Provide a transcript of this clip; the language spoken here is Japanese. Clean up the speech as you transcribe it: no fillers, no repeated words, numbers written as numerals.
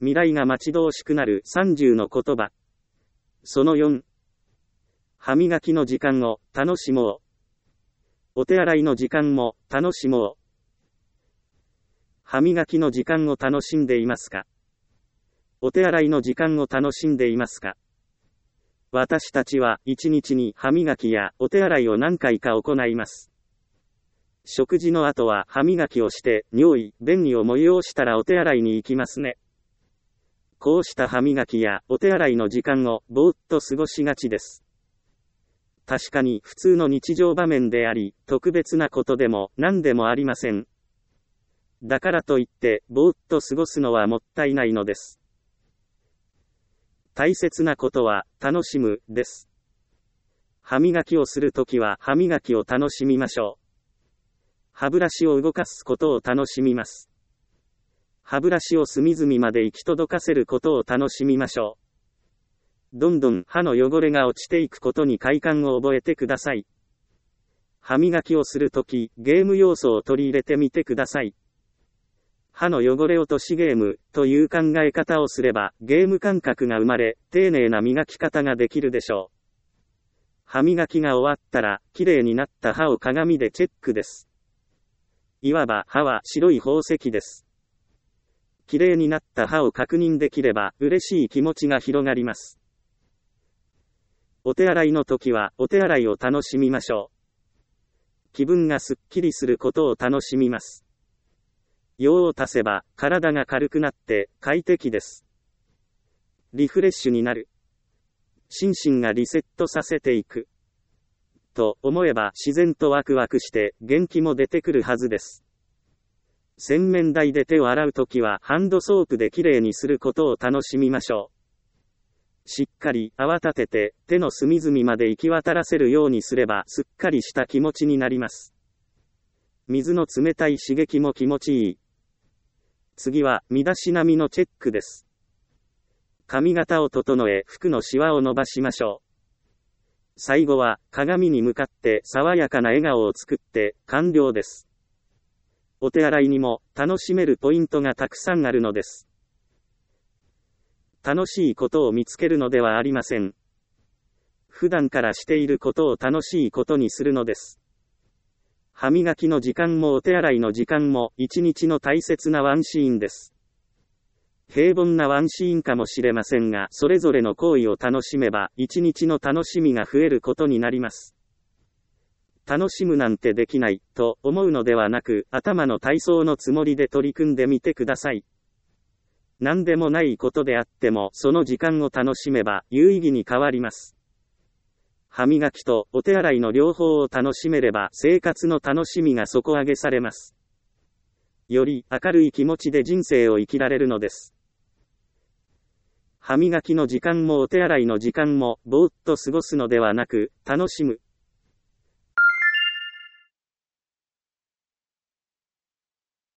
未来が待ち遠しくなる30の言葉。その4。歯磨きの時間を楽しもう。お手洗いの時間も楽しもう。歯磨きの時間を楽しんでいますか？お手洗いの時間を楽しんでいますか？私たちは1日に歯磨きやお手洗いを何回か行います。食事の後は歯磨きをして尿意、便意を催したらお手洗いに行きますね。こうした歯磨きやお手洗いの時間をぼーっと過ごしがちです。確かに普通の日常場面であり、特別なことでも何でもありません。だからといってぼーっと過ごすのはもったいないのです。大切なことは楽しむです。歯磨きをするときは歯磨きを楽しみましょう。歯ブラシを動かすことを楽しみます。歯ブラシを隅々まで行き届かせることを楽しみましょう。どんどん歯の汚れが落ちていくことに快感を覚えてください。歯磨きをするとき、ゲーム要素を取り入れてみてください。歯の汚れ落としゲームという考え方をすれば、ゲーム感覚が生まれ、丁寧な磨き方ができるでしょう。歯磨きが終わったら、きれいになった歯を鏡でチェックです。いわば歯は白い宝石です。きれいになった歯を確認できれば、嬉しい気持ちが広がります。お手洗いの時は、お手洗いを楽しみましょう。気分がすっきりすることを楽しみます。用を足せば、体が軽くなって、快適です。リフレッシュになる。心身がリセットさせていく。と思えば自然とワクワクして元気も出てくるはずです。洗面台で手を洗うときはハンドソープできれいにすることを楽しみましょう。しっかり泡立てて手の隅々まで行き渡らせるようにすればすっかりした気持ちになります。水の冷たい刺激も気持ちいい。次は身だしなみのチェックです。髪型を整え服のシワを伸ばしましょう。最後は鏡に向かって爽やかな笑顔を作って完了です。お手洗いにも楽しめるポイントがたくさんあるのです。楽しいことを見つけるのではありません。普段からしていることを楽しいことにするのです。歯磨きの時間もお手洗いの時間も一日の大切なワンシーンです。平凡なワンシーンかもしれませんが、それぞれの行為を楽しめば、一日の楽しみが増えることになります。楽しむなんてできない、と思うのではなく、頭の体操のつもりで取り組んでみてください。何でもないことであっても、その時間を楽しめば、有意義に変わります。歯磨きとお手洗いの両方を楽しめれば、生活の楽しみが底上げされます。より明るい気持ちで人生を生きられるのです。歯磨きの時間もお手洗いの時間もぼーっと過ごすのではなく、楽しむ。